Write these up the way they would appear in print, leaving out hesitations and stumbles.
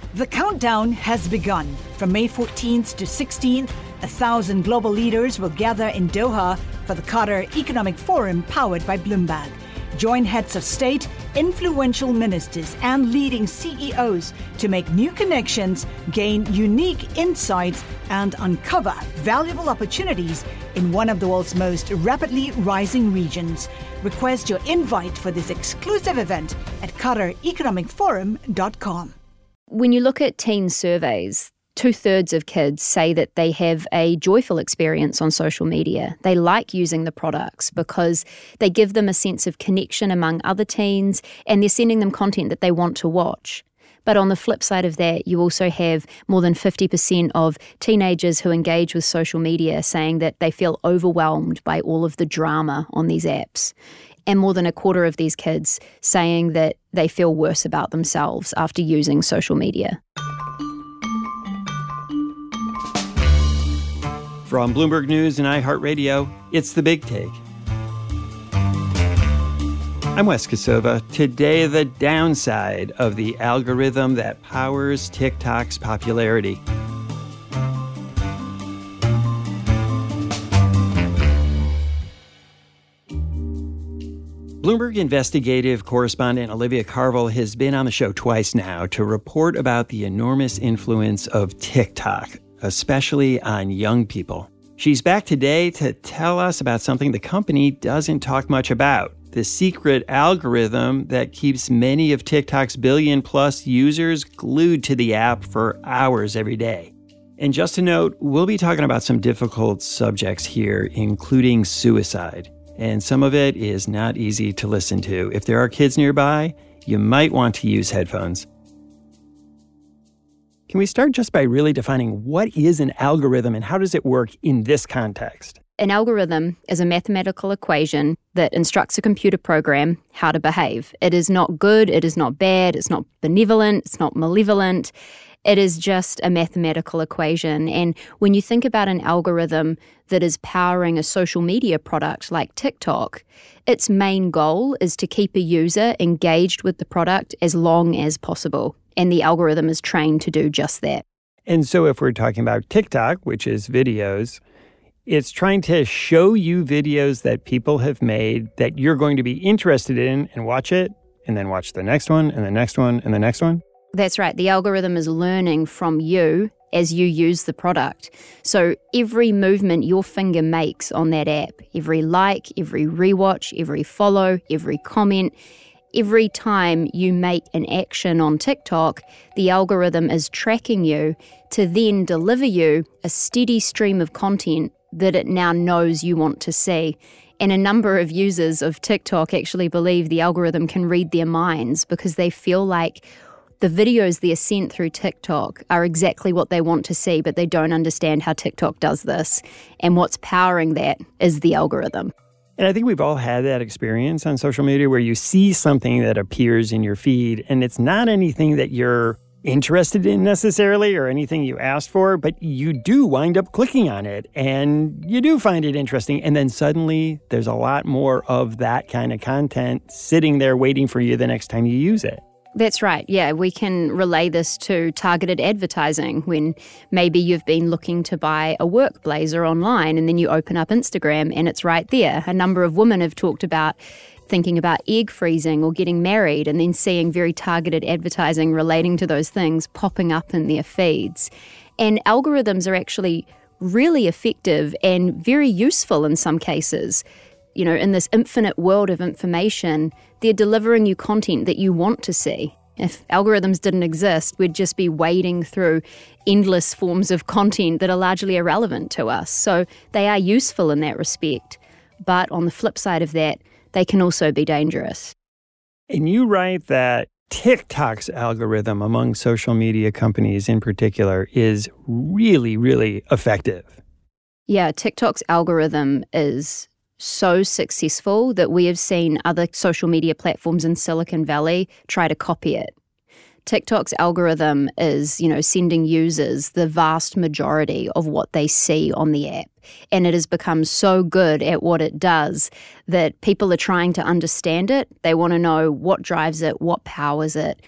The countdown has begun. From May 14th to 16th, 1,000 global leaders will gather in Doha for the Qatar Economic Forum powered by Bloomberg. Join heads of state, influential ministers, and leading CEOs to make new connections, gain unique insights, and uncover valuable opportunities in one of the world's most rapidly rising regions. Request your invite for this exclusive event at QatarEconomicForum.com. When you look at teen surveys, 2/3 of kids say that they have a joyful experience on social media. They like using the products because they give them a sense of connection among other teens, and they're sending them content that they want to watch. But on the flip side of that, you also have more than 50% of teenagers who engage with social media saying that they feel overwhelmed by all of the drama on these apps. And more than a quarter of these kids saying that they feel worse about themselves after using social media. From Bloomberg News and iHeartRadio, it's The Big Take. I'm Wes Kosova. Today, the downside of the algorithm that powers TikTok's popularity. Bloomberg investigative correspondent Olivia Carville has been on the show twice now to report about the enormous influence of TikTok, especially on young people. She's back today to tell us about something the company doesn't talk much about, the secret algorithm that keeps many of TikTok's billion-plus users glued to the app for hours every day. And just a note, we'll be talking about some difficult subjects here, including suicide. And some of it is not easy to listen to. If there are kids nearby, you might want to use headphones. Can we start just by really defining what is an algorithm and how does it work in this context? An algorithm is a mathematical equation that instructs a computer program how to behave. It is not good, it is not bad, it's not benevolent, it's not malevolent. It is just a mathematical equation. And when you think about an algorithm that is powering a social media product like TikTok, its main goal is to keep a user engaged with the product as long as possible. And the algorithm is trained to do just that. And so if we're talking about TikTok, which is videos, it's trying to show you videos that people have made that you're going to be interested in and watch it, and then watch the next one, and the next one, and the next one. That's right. The algorithm is learning from you as you use the product. So every movement your finger makes on that app, every like, every rewatch, every follow, every comment, every time you make an action on TikTok, the algorithm is tracking you to then deliver you a steady stream of content that it now knows you want to see. And a number of users of TikTok actually believe the algorithm can read their minds because they feel like the videos they're sent through TikTok are exactly what they want to see, but they don't understand how TikTok does this. And what's powering that is the algorithm. And I think we've all had that experience on social media where you see something that appears in your feed, and it's not anything that you're interested in necessarily or anything you asked for, but you do wind up clicking on it, and you do find it interesting. And then suddenly there's a lot more of that kind of content sitting there waiting for you the next time you use it. That's right. Yeah, we can relay this to targeted advertising when maybe you've been looking to buy a work blazer online and then you open up Instagram and it's right there. A number of women have talked about thinking about egg freezing or getting married and then seeing very targeted advertising relating to those things popping up in their feeds. And algorithms are actually really effective and very useful in some cases. You know, in this infinite world of information, they're delivering you content that you want to see. If algorithms didn't exist, we'd just be wading through endless forms of content that are largely irrelevant to us. So they are useful in that respect. But on the flip side of that, they can also be dangerous. And you write that TikTok's algorithm among social media companies in particular is really, really effective. Yeah, TikTok's algorithm is so successful that we have seen other social media platforms in Silicon Valley try to copy it. TikTok's algorithm is, sending users the vast majority of what they see on the app. And it has become so good at what it does that people are trying to understand it. They want to know what drives it, what powers it.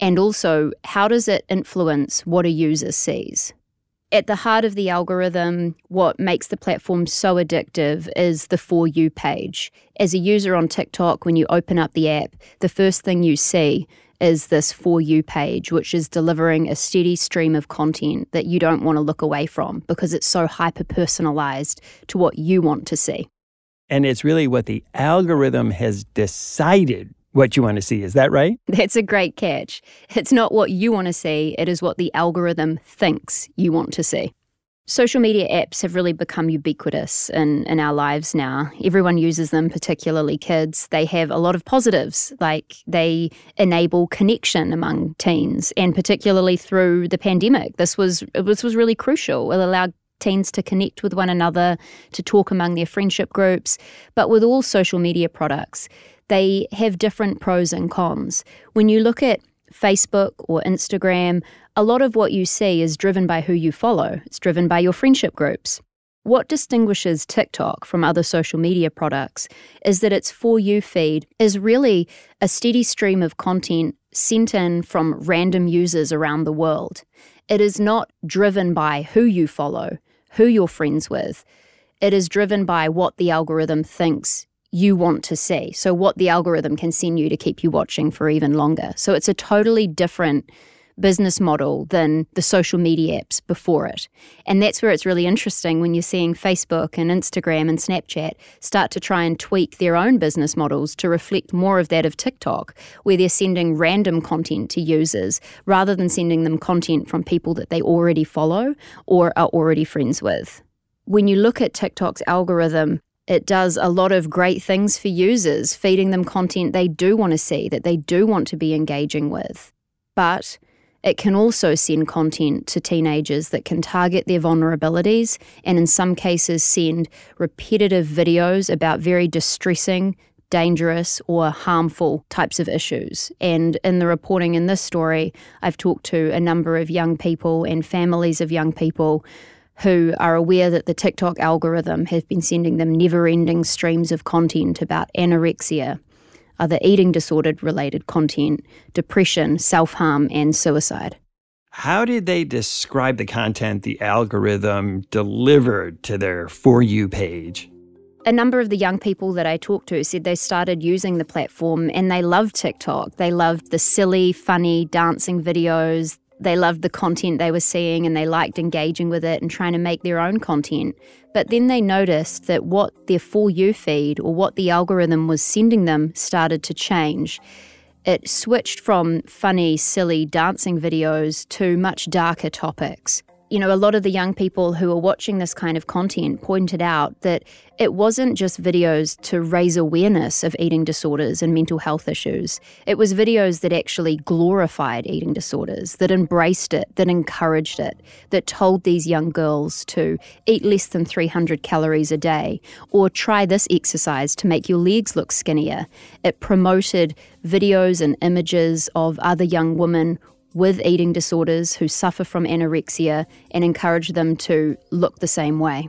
And also, how does it influence what a user sees? At the heart of the algorithm, what makes the platform so addictive is the For You page. As a user on TikTok, when you open up the app, the first thing you see is this For You page, which is delivering a steady stream of content that you don't want to look away from because it's so hyper-personalized to what you want to see. And it's really what the algorithm has decided what you want to see. Is that right? That's a great catch. It's not what you want to see, it is what the algorithm thinks you want to see. Social media apps have really become ubiquitous in our lives now. Everyone uses them, particularly kids. They have a lot of positives, like they enable connection among teens, and particularly through the pandemic. This was really crucial. It allowed teens to connect with one another, to talk among their friendship groups. But with all social media products, they have different pros and cons. When you look at Facebook or Instagram, a lot of what you see is driven by who you follow. It's driven by your friendship groups. What distinguishes TikTok from other social media products is that its For You feed is really a steady stream of content sent in from random users around the world. It is not driven by who you follow, who you're friends with. It is driven by what the algorithm thinks you want to see. So what the algorithm can send you to keep you watching for even longer. So it's a totally different business model than the social media apps before it. And that's where it's really interesting when you're seeing Facebook and Instagram and Snapchat start to try and tweak their own business models to reflect more of that of TikTok, where they're sending random content to users rather than sending them content from people that they already follow or are already friends with. When you look at TikTok's algorithm, it does a lot of great things for users, feeding them content they do want to see, that they do want to be engaging with. But it can also send content to teenagers that can target their vulnerabilities and in some cases send repetitive videos about very distressing, dangerous or harmful types of issues. And in the reporting in this story, I've talked to a number of young people and families of young people who are aware that the TikTok algorithm has been sending them never-ending streams of content about anorexia, other eating disorder-related content, depression, self-harm, and suicide. How did they describe the content the algorithm delivered to their For You page? A number of the young people that I talked to said they started using the platform and they loved TikTok. They loved the silly, funny, dancing videos. They loved the content they were seeing and they liked engaging with it and trying to make their own content. But then they noticed that what their For You feed or what the algorithm was sending them started to change. It switched from funny, silly dancing videos to much darker topics. You know, a lot of the young people who are watching this kind of content pointed out that it wasn't just videos to raise awareness of eating disorders and mental health issues. It was videos that actually glorified eating disorders, that embraced it, that encouraged it, that told these young girls to eat less than 300 calories a day or try this exercise to make your legs look skinnier. It promoted videos and images of other young women with eating disorders who suffer from anorexia and encourage them to look the same way.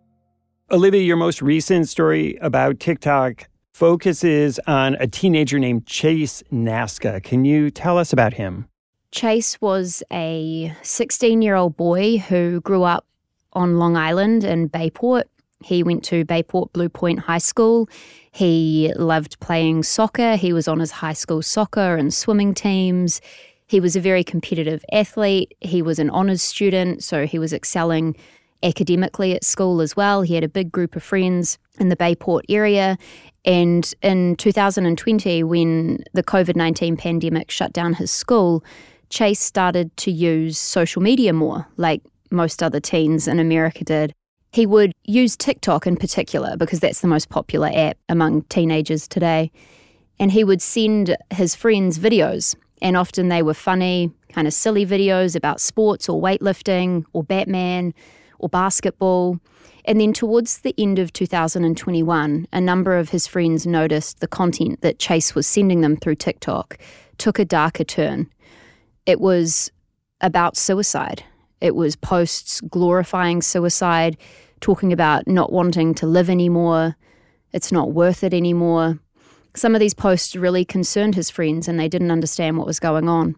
Olivia, your most recent story about TikTok focuses on a teenager named Chase Nasca. Can you tell us about him? Chase was a 16-year-old boy who grew up on Long Island in Bayport. He went to Bayport Blue Point High School. He loved playing soccer. He was on his high school soccer and swimming teams. He was a very competitive athlete. He was an honours student, so he was excelling academically at school as well. He had a big group of friends in the Bayport area. And in 2020, when the COVID-19 pandemic shut down his school, Chase started to use social media more, like most other teens in America did. He would use TikTok in particular because that's the most popular app among teenagers today. And he would send his friends videos. And often they were funny, kind of silly videos about sports or weightlifting or Batman or basketball. And then towards the end of 2021, a number of his friends noticed the content that Chase was sending them through TikTok took a darker turn. It was about suicide. It was posts glorifying suicide, talking about not wanting to live anymore, it's not worth it anymore. Some of these posts really concerned his friends and they didn't understand what was going on.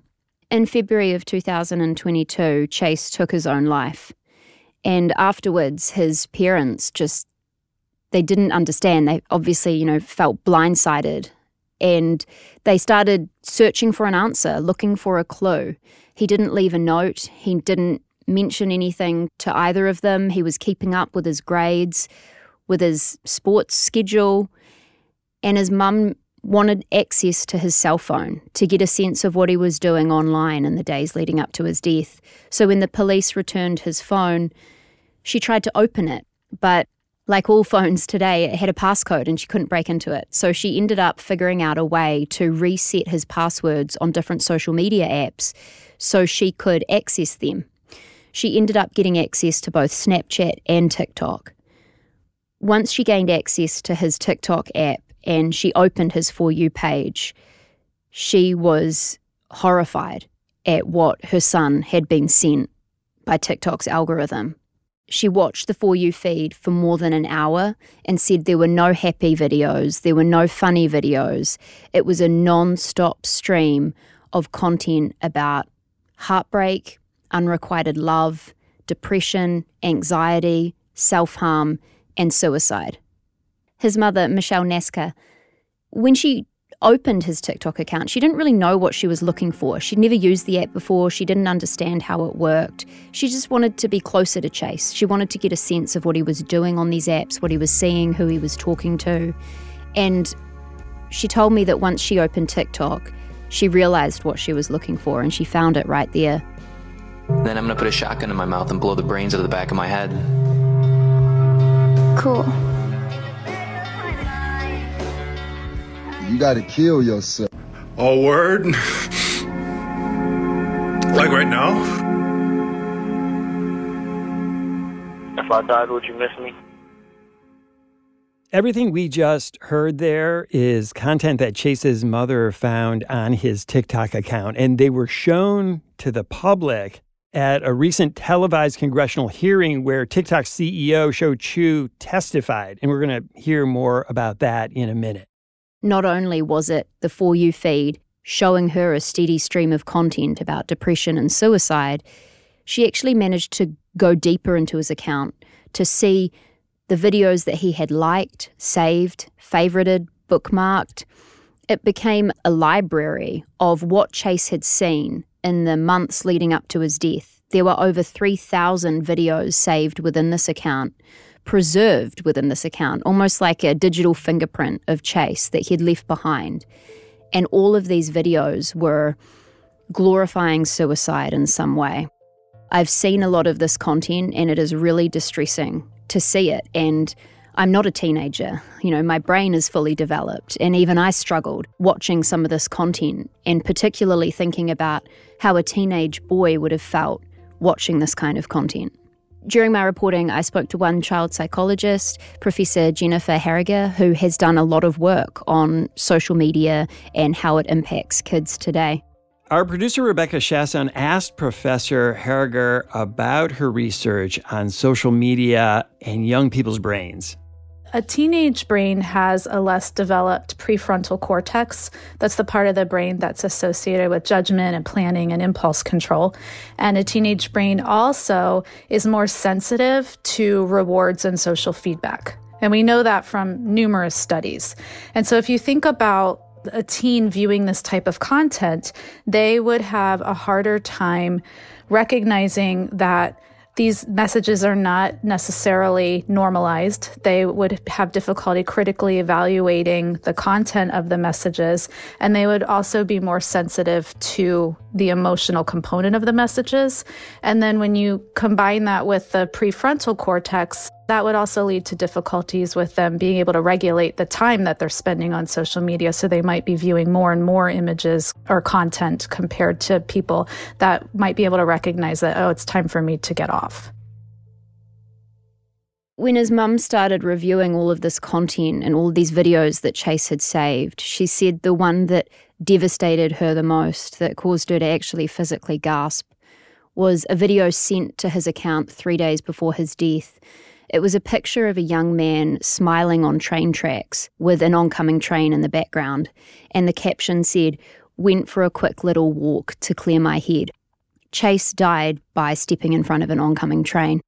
In February of 2022, Chase took his own life. And afterwards, his parents they didn't understand. They obviously, felt blindsided. And they started searching for an answer, looking for a clue. He didn't leave a note. He didn't mention anything to either of them. He was keeping up with his grades, with his sports schedule. And his mum wanted access to his cell phone to get a sense of what he was doing online in the days leading up to his death. So when the police returned his phone, she tried to open it, but like all phones today, it had a passcode and she couldn't break into it. So she ended up figuring out a way to reset his passwords on different social media apps so she could access them. She ended up getting access to both Snapchat and TikTok. Once she gained access to his TikTok app and she opened his For You page, she was horrified at what her son had been sent by TikTok's algorithm. She watched the For You feed for more than an hour and said there were no happy videos, there were no funny videos. It was a non-stop stream of content about heartbreak, unrequited love, depression, anxiety, self-harm, and suicide. His mother, Michelle Naska, when she opened his TikTok account, she didn't really know what she was looking for. She'd never used the app before. She didn't understand how it worked. She just wanted to be closer to Chase. She wanted to get a sense of what he was doing on these apps, what he was seeing, who he was talking to. And she told me that once she opened TikTok, she realized what she was looking for and she found it right there. Then I'm going to put a shotgun in my mouth and blow the brains out of the back of my head. Cool. You gotta kill yourself. Oh, word? Like right now? If I died, would you miss me? Everything we just heard there is content that Chase's mother found on his TikTok account, and they were shown to the public at a recent televised congressional hearing where TikTok's CEO, Shou Chew, testified. And we're going to hear more about that in a minute. Not only was it the For You feed showing her a steady stream of content about depression and suicide, she actually managed to go deeper into his account to see the videos that he had liked, saved, favorited, bookmarked. It became a library of what Chase had seen in the months leading up to his death. There were over 3,000 videos saved within this account, preserved within this account, almost like a digital fingerprint of Chase that he'd left behind. And all of these videos were glorifying suicide in some way. I've seen a lot of this content and it is really distressing to see it. And I'm not a teenager. My brain is fully developed. And even I struggled watching some of this content and particularly thinking about how a teenage boy would have felt watching this kind of content. During my reporting, I spoke to one child psychologist, Professor Jennifer Harriger, who has done a lot of work on social media and how it impacts kids today. Our producer, Rebecca Chasson, asked Professor Harriger about her research on social media and young people's brains. A teenage brain has a less developed prefrontal cortex. That's the part of the brain that's associated with judgment and planning and impulse control. And a teenage brain also is more sensitive to rewards and social feedback. And we know that from numerous studies. And so if you think about a teen viewing this type of content, they would have a harder time recognizing that these messages are not necessarily normalized. They would have difficulty critically evaluating the content of the messages, and they would also be more sensitive to the emotional component of the messages. And then when you combine that with the prefrontal cortex, that would also lead to difficulties with them being able to regulate the time that they're spending on social media. So they might be viewing more and more images or content compared to people that might be able to recognize that, oh, it's time for me to get off. When his mum started reviewing all of this content and all of these videos that Chase had saved, she said the one that devastated her the most, that caused her to actually physically gasp, was a video sent to his account 3 days before his death. It was a picture of a young man smiling on train tracks with an oncoming train in the background. And the caption said, went for a quick little walk to clear my head. Chase died by stepping in front of an oncoming train.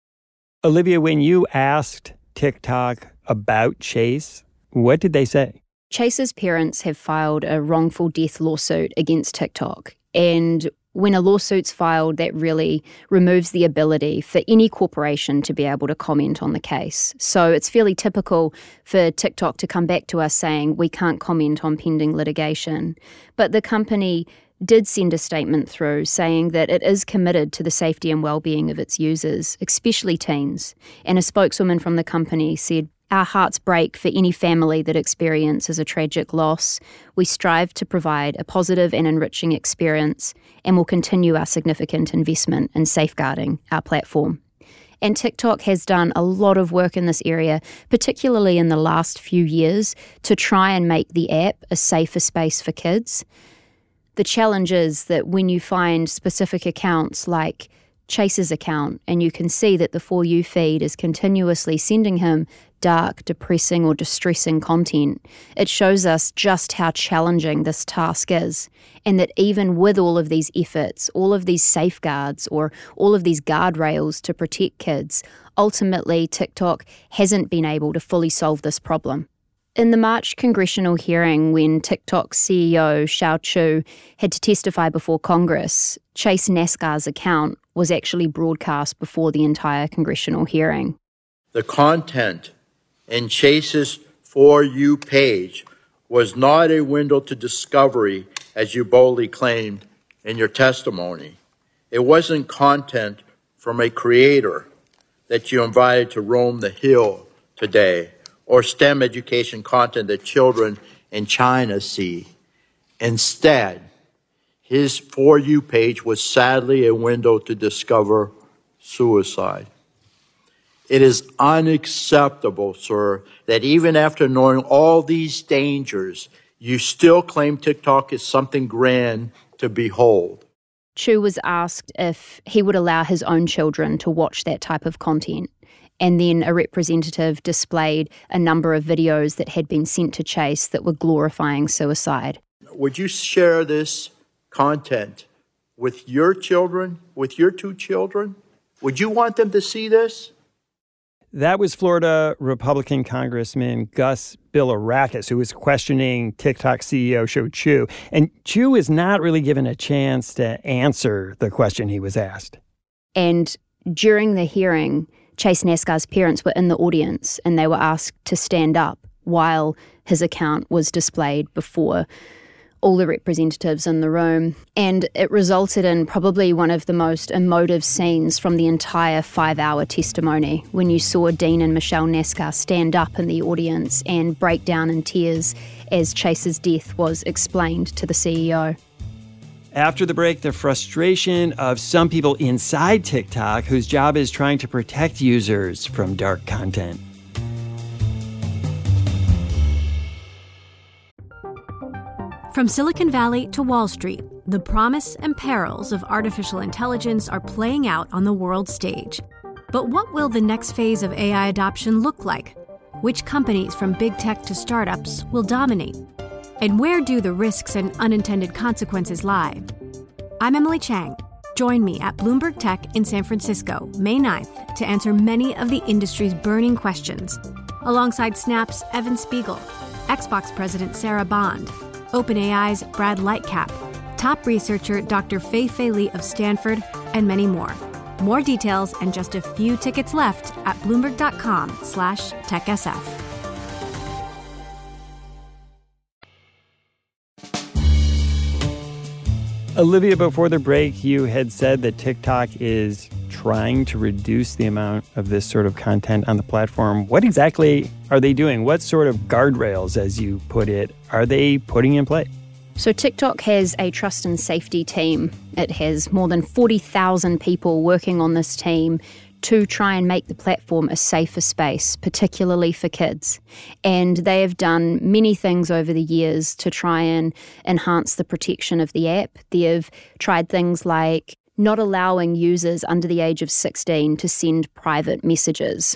Olivia, when you asked TikTok about Chase, what did they say? Chase's parents have filed a wrongful death lawsuit against TikTok. And when a lawsuit's filed, that really removes the ability for any corporation to be able to comment on the case. So it's fairly typical for TikTok to come back to us saying, we can't comment on pending litigation. But the company did send a statement through saying that it is committed to the safety and well-being of its users, especially teens. And a spokeswoman from the company said, "Our hearts break for any family that experiences a tragic loss. We strive to provide a positive and enriching experience and will continue our significant investment in safeguarding our platform." And TikTok has done a lot of work in this area, particularly in the last few years, to try and make the app a safer space for kids. The challenge is that when you find specific accounts like Chase's account, and you can see that the For You feed is continuously sending him dark, depressing or distressing content, it shows us just how challenging this task is, and that even with all of these efforts, all of these safeguards or all of these guardrails to protect kids, ultimately TikTok hasn't been able to fully solve this problem. In the March congressional hearing, when TikTok's CEO, Shou Chew, had to testify before Congress, Chase NASCAR's account was actually broadcast before the entire congressional hearing. The content in Chase's For You page was not a window to discovery, as you boldly claimed in your testimony. It wasn't content from a creator that you invited to roam the hill today, or STEM education content that children in China see. Instead, his For You page was sadly a window to discover suicide. It is unacceptable, sir, that even after knowing all these dangers, you still claim TikTok is something grand to behold. Chew was asked if he would allow his own children to watch that type of content. And then a representative displayed a number of videos that had been sent to Chase that were glorifying suicide. Would you share this content with your children, with your two children? Would you want them to see this? That was Florida Republican Congressman Gus Bilirakis, who was questioning TikTok CEO Shou Chew. And Chew is not really given a chance to answer the question he was asked. And during the hearing, Chase NASCAR's parents were in the audience and they were asked to stand up while his account was displayed before all the representatives in the room. And it resulted in probably one of the most emotive scenes from the entire 5-hour testimony, when you saw Dean and Michelle NASCAR stand up in the audience and break down in tears as Chase's death was explained to the CEO. After the break, the frustration of some people inside TikTok whose job is trying to protect users from dark content. From Silicon Valley to Wall Street, the promise and perils of artificial intelligence are playing out on the world stage. But what will the next phase of AI adoption look like? Which companies, from big tech to startups, will dominate? And where do the risks and unintended consequences lie? I'm Emily Chang. Join me at Bloomberg Tech in San Francisco, May 9th, to answer many of the industry's burning questions, alongside Snap's Evan Spiegel, Xbox President Sarah Bond, OpenAI's Brad Lightcap, top researcher Dr. Fei-Fei Li of Stanford, and many more. More details and just a few tickets left at Bloomberg.com/TechSF. Olivia, before the break, you had said that TikTok is trying to reduce the amount of this sort of content on the platform. What exactly are they doing? What sort of guardrails, as you put it, are they putting in place? So TikTok has a trust and safety team. It has more than 40,000 people working on this team to try and make the platform a safer space, particularly for kids. And they have done many things over the years to try and enhance the protection of the app. They have tried things like not allowing users under the age of 16 to send private messages.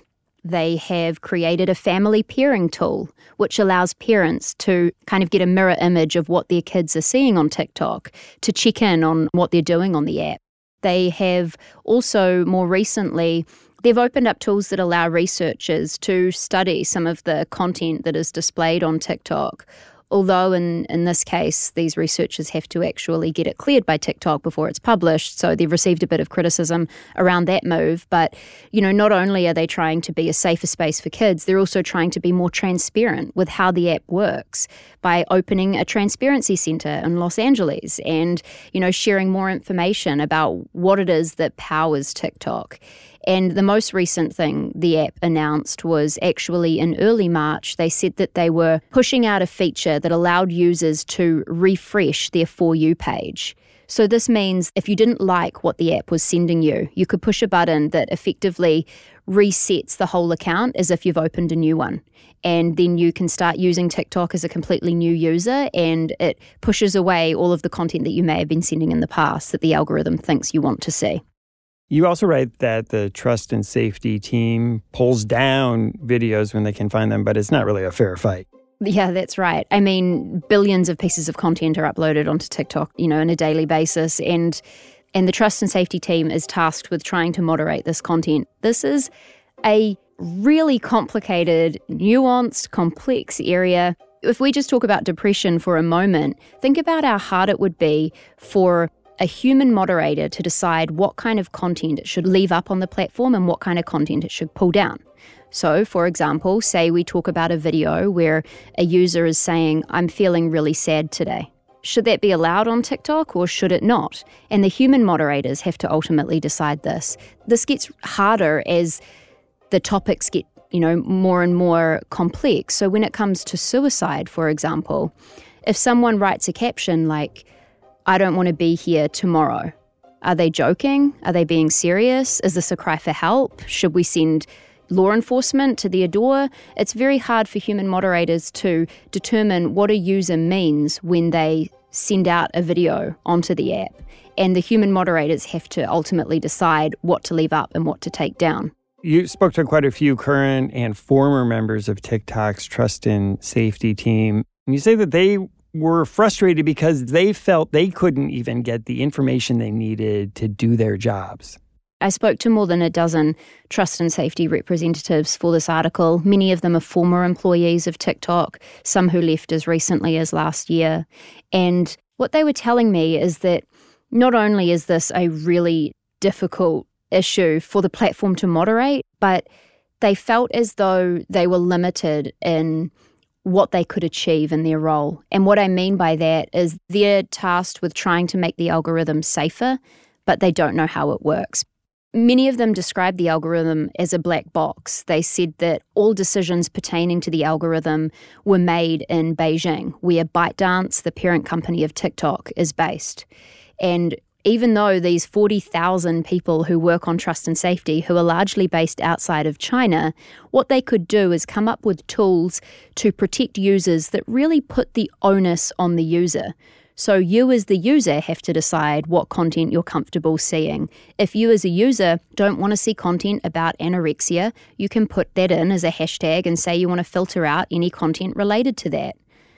They have created a family pairing tool, which allows parents to kind of get a mirror image of what their kids are seeing on TikTok, to check in on what they're doing on the app. They have also, more recently, they've opened up tools that allow researchers to study some of the content that is displayed on TikTok. Although in this case, these researchers have to actually get it cleared by TikTok before it's published. So they've received a bit of criticism around that move. But, not only are they trying to be a safer space for kids, they're also trying to be more transparent with how the app works by opening a transparency center in Los Angeles and, sharing more information about what it is that powers TikTok. And the most recent thing the app announced was actually in early March, they said that they were pushing out a feature that allowed users to refresh their For You page. So this means if you didn't like what the app was sending you, you could push a button that effectively resets the whole account as if you've opened a new one. And then you can start using TikTok as a completely new user, and it pushes away all of the content that you may have been sending in the past that the algorithm thinks you want to see. You also write that the trust and safety team pulls down videos when they can find them, but it's not really a fair fight. Yeah, that's right. I mean, billions of pieces of content are uploaded onto TikTok, on a daily basis, and the trust and safety team is tasked with trying to moderate this content. This is a really complicated, nuanced, complex area. If we just talk about depression for a moment, think about how hard it would be for a human moderator to decide what kind of content it should leave up on the platform and what kind of content it should pull down. So, for example, say we talk about a video where a user is saying, "I'm feeling really sad today." Should that be allowed on TikTok or should it not? And the human moderators have to ultimately decide this. This gets harder as the topics get, more and more complex. So when it comes to suicide, for example, if someone writes a caption like, "I don't want to be here tomorrow." Are they joking? Are they being serious? Is this a cry for help? Should we send law enforcement to their door? It's very hard for human moderators to determine what a user means when they send out a video onto the app. And the human moderators have to ultimately decide what to leave up and what to take down. You spoke to quite a few current and former members of TikTok's trust and safety team. And you say that they were frustrated because they felt they couldn't even get the information they needed to do their jobs. I spoke to more than a dozen trust and safety representatives for this article. Many of them are former employees of TikTok, some who left as recently as last year. And what they were telling me is that not only is this a really difficult issue for the platform to moderate, but they felt as though they were limited in what they could achieve in their role. And what I mean by that is they're tasked with trying to make the algorithm safer, but they don't know how it works. Many of them described the algorithm as a black box. They said that all decisions pertaining to the algorithm were made in Beijing, where ByteDance, the parent company of TikTok, is based. And even though these 40,000 people who work on trust and safety, who are largely based outside of China, what they could do is come up with tools to protect users that really put the onus on the user. So you as the user have to decide what content you're comfortable seeing. If you as a user don't want to see content about anorexia, you can put that in as a hashtag and say you want to filter out any content related to that.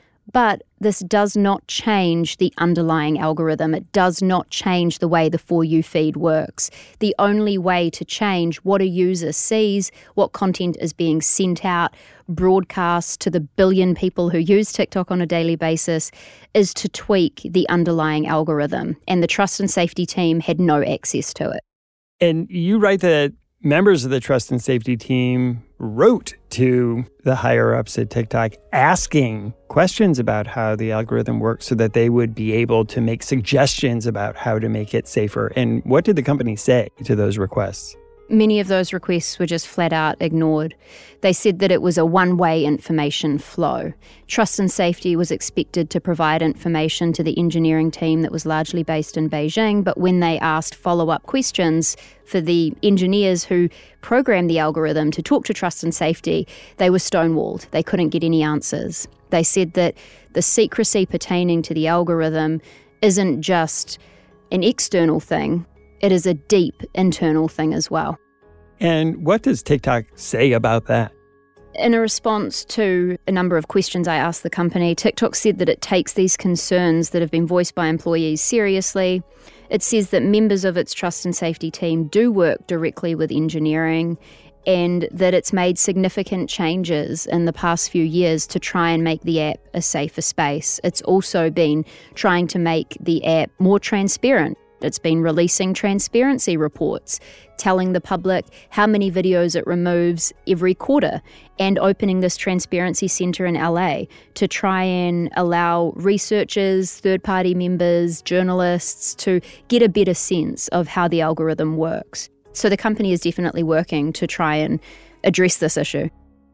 But this does not change the underlying algorithm. It does not change the way the For You feed works. The only way to change what a user sees, what content is being sent out, broadcast to the billion people who use TikTok on a daily basis, is to tweak the underlying algorithm. And the trust and safety team had no access to it. And you write that members of the trust and safety team wrote to the higher-ups at TikTok asking questions about how the algorithm works so that they would be able to make suggestions about how to make it safer. And what did the company say to those requests? Many of those requests were just flat out ignored. They said that it was a one-way information flow. Trust and Safety was expected to provide information to the engineering team that was largely based in Beijing, but when they asked follow-up questions for the engineers who programmed the algorithm to talk to Trust and Safety, they were stonewalled. They couldn't get any answers. They said that the secrecy pertaining to the algorithm isn't just an external thing, it is a deep internal thing as well. And what does TikTok say about that? In a response to a number of questions I asked the company, TikTok said that it takes these concerns that have been voiced by employees seriously. It says that members of its trust and safety team do work directly with engineering, and that it's made significant changes in the past few years to try and make the app a safer space. It's also been trying to make the app more transparent. It's been releasing transparency reports, telling the public how many videos it removes every quarter, and opening this transparency centre in LA to try and allow researchers, third-party members, journalists to get a better sense of how the algorithm works. So the company is definitely working to try and address this issue.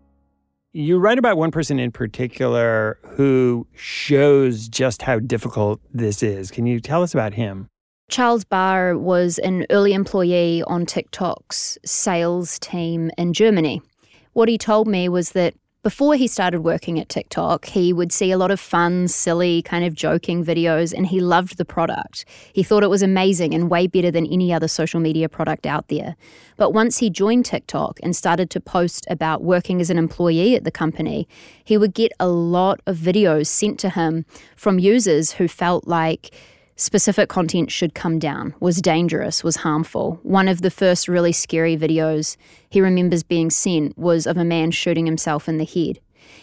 You write about one person in particular who shows just how difficult this is. Can you tell us about him? Charles Barr was an early employee on TikTok's sales team in Germany. What he told me was that before he started working at TikTok, he would see a lot of fun, silly, kind of joking videos, and he loved the product. He thought it was amazing and way better than any other social media product out there. But once he joined TikTok and started to post about working as an employee at the company, he would get a lot of videos sent to him from users who felt like specific content should come down, was dangerous, was harmful. One of the first really scary videos he remembers being sent was of a man shooting himself in the head.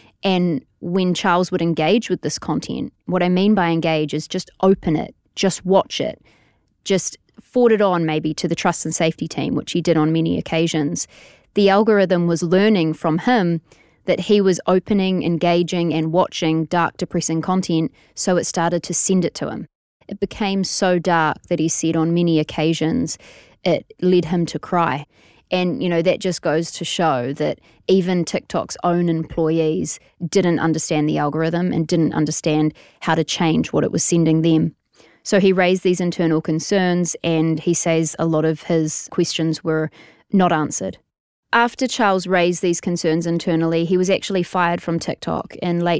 And when Charles would engage with this content, what I mean by engage is just open it, just watch it, just forward it on maybe to the trust and safety team, which he did on many occasions. The algorithm was learning from him that he was opening, engaging, and watching dark, depressing content, so it started to send it to him. It became so dark that he said on many occasions it led him to cry. And, that just goes to show that even TikTok's own employees didn't understand the algorithm and didn't understand how to change what it was sending them. So he raised these internal concerns, and he says a lot of his questions were not answered. After Charles raised these concerns internally, he was actually fired from TikTok in late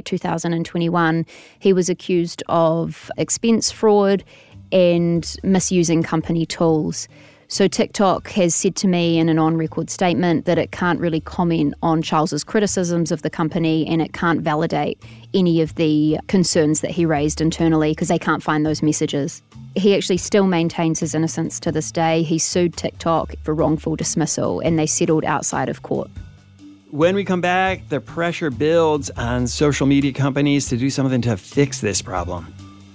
2021. He was accused of expense fraud and misusing company tools. So TikTok has said to me in an on-record statement that it can't really comment on Charles's criticisms of the company, and it can't validate any of the concerns that he raised internally because they can't find those messages. He actually still maintains his innocence to this day. He sued TikTok for wrongful dismissal, and they settled outside of court. When we come back, the pressure builds on social media companies to do something to fix this problem.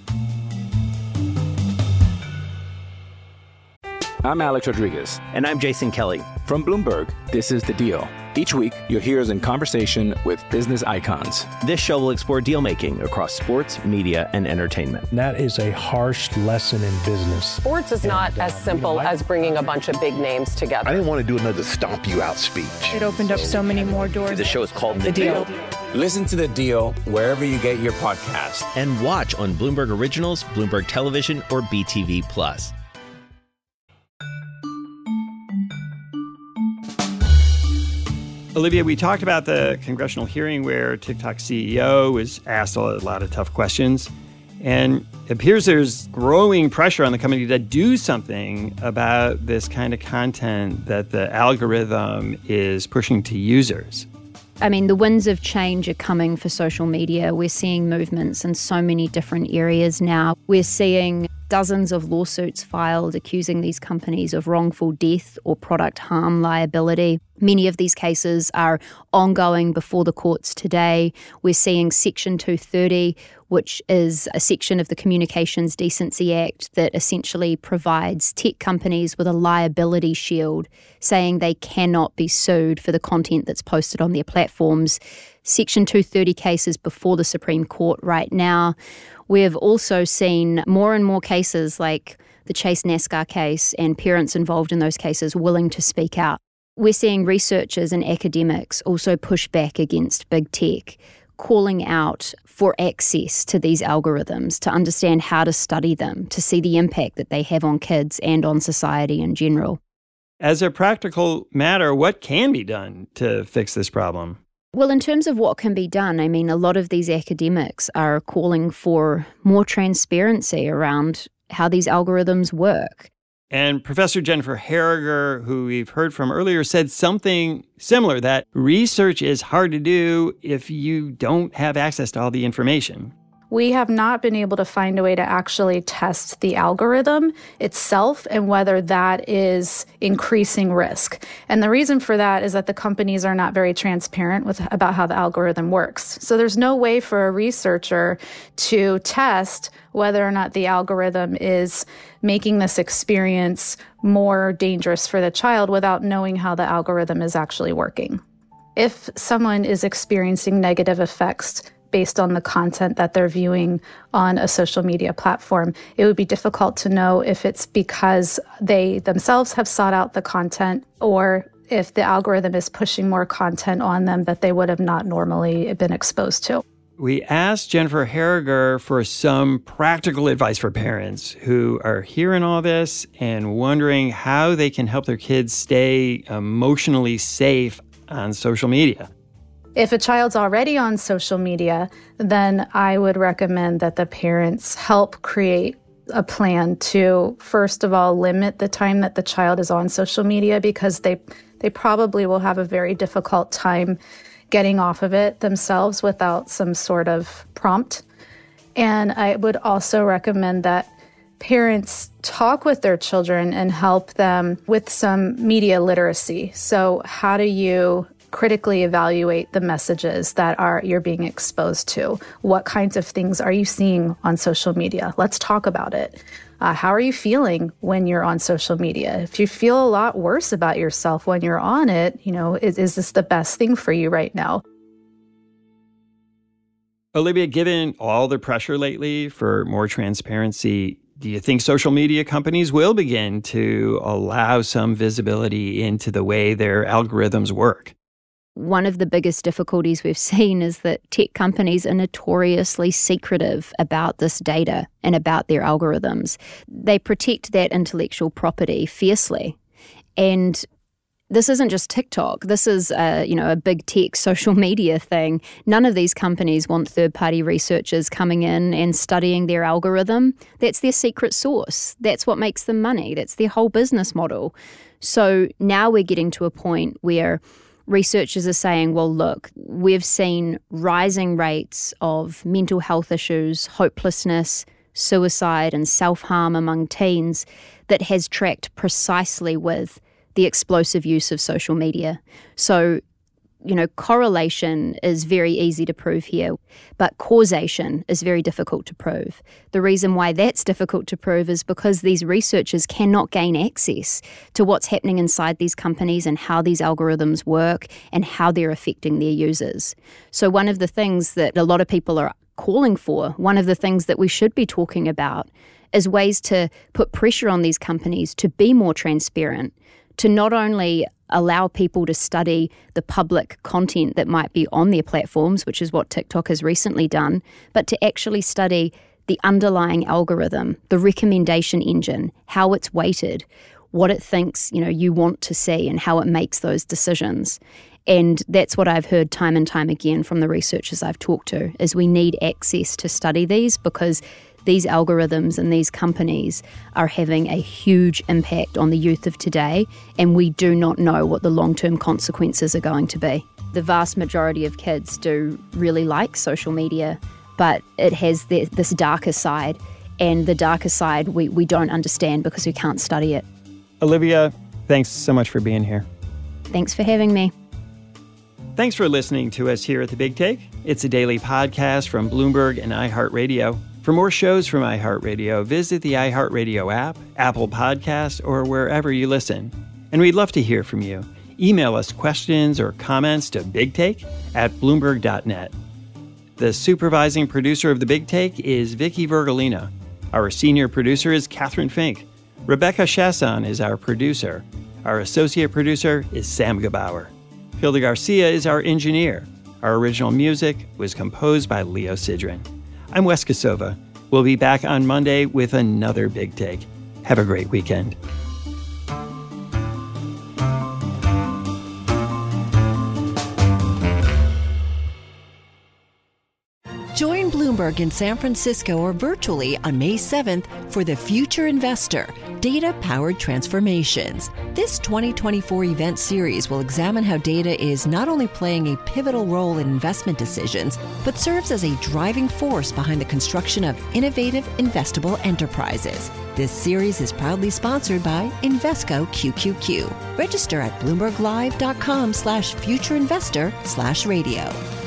I'm Alex Rodriguez. And I'm Jason Kelly. From Bloomberg, this is The Deal. Each week, you'll hear us in conversation with business icons. This show will explore deal-making across sports, media, and entertainment. That is a harsh lesson in business. Sports is not as simple as bringing a bunch of big names together. I didn't want to do another stomp you out speech. It opened up so many more doors. The show is called The Deal. Listen to The Deal wherever you get your podcast. And watch on Bloomberg Originals, Bloomberg Television, or BTV+. Olivia, we talked about the congressional hearing where TikTok's CEO was asked a lot of tough questions. And it appears there's growing pressure on the company to do something about this kind of content that the algorithm is pushing to users. I mean, the winds of change are coming for social media. We're seeing movements in so many different areas now. We're seeing dozens of lawsuits filed accusing these companies of wrongful death or product harm liability. Many of these cases are ongoing before the courts today. We're seeing Section 230, which is a section of the Communications Decency Act that essentially provides tech companies with a liability shield, saying they cannot be sued for the content that's posted on their platforms. Section 230 cases before the Supreme Court right now. We have also seen more and more cases like the Chase NASCAR case and parents involved in those cases willing to speak out. We're seeing researchers and academics also push back against big tech, calling out for access to these algorithms, to understand how to study them, to see the impact that they have on kids and on society in general. As a practical matter, what can be done to fix this problem? Well, in terms of what can be done, I mean, a lot of these academics are calling for more transparency around how these algorithms work. And Professor Jennifer Harriger, who we've heard from earlier, said something similar, that research is hard to do if you don't have access to all the information. We have not been able to find a way to actually test the algorithm itself and whether that is increasing risk. And the reason for that is that the companies are not very transparent about how the algorithm works. So there's no way for a researcher to test whether or not the algorithm is making this experience more dangerous for the child without knowing how the algorithm is actually working. If someone is experiencing negative effects based on the content that they're viewing on a social media platform, it would be difficult to know if it's because they themselves have sought out the content or if the algorithm is pushing more content on them that they would have not normally been exposed to. We asked Jennifer Harriger for some practical advice for parents who are hearing all this and wondering how they can help their kids stay emotionally safe on social media. If a child's already on social media, then I would recommend that the parents help create a plan to, first of all, limit the time that the child is on social media, because they probably will have a very difficult time getting off of it themselves without some sort of prompt. And I would also recommend that parents talk with their children and help them with some media literacy. So how do you critically evaluate the messages that you're being exposed to? What kinds of things are you seeing on social media? Let's talk about it. How are you feeling when you're on social media? If you feel a lot worse about yourself when you're on it, is this the best thing for you right now? Olivia, given all the pressure lately for more transparency, do you think social media companies will begin to allow some visibility into the way their algorithms work? One of the biggest difficulties we've seen is that tech companies are notoriously secretive about this data and about their algorithms. They protect that intellectual property fiercely. And this isn't just TikTok. This is a big tech social media thing. None of these companies want third-party researchers coming in and studying their algorithm. That's their secret sauce. That's what makes them money. That's their whole business model. So now we're getting to a point where researchers are saying, well, look, we've seen rising rates of mental health issues, hopelessness, suicide, and self-harm among teens that has tracked precisely with the explosive use of social media. So, correlation is very easy to prove here, but causation is very difficult to prove. The reason why that's difficult to prove is because these researchers cannot gain access to what's happening inside these companies and how these algorithms work and how they're affecting their users. So one of the things that a lot of people are calling for, one of the things that we should be talking about, is ways to put pressure on these companies to be more transparent, to not only allow people to study the public content that might be on their platforms, which is what TikTok has recently done, but to actually study the underlying algorithm, the recommendation engine, how it's weighted, what it thinks, you want to see and how it makes those decisions. And that's what I've heard time and time again from the researchers I've talked to, is we need access to study these because these algorithms and these companies are having a huge impact on the youth of today, and we do not know what the long-term consequences are going to be. The vast majority of kids do really like social media, but it has this darker side, and the darker side we don't understand because we can't study it. Olivia, thanks so much for being here. Thanks for having me. Thanks for listening to us here at The Big Take. It's a daily podcast from Bloomberg and iHeartRadio. For more shows from iHeartRadio, visit the iHeartRadio app, Apple Podcasts, or wherever you listen. And we'd love to hear from you. Email us questions or comments to bigtake@bloomberg.net. The supervising producer of The Big Take is Vicky Vergolina. Our senior producer is Catherine Fink. Rebecca Chasson is our producer. Our associate producer is Sam Gebauer. Hilda Garcia is our engineer. Our original music was composed by Leo Sidran. I'm Wes Kosova. We'll be back on Monday with another Big Take. Have a great weekend. Join Bloomberg in San Francisco or virtually on May 7th for The Future Investor, Data-Powered Transformations. This 2024 event series will examine how data is not only playing a pivotal role in investment decisions, but serves as a driving force behind the construction of innovative, investable enterprises. This series is proudly sponsored by Invesco QQQ. Register at BloombergLive.com/futureinvestor/radio.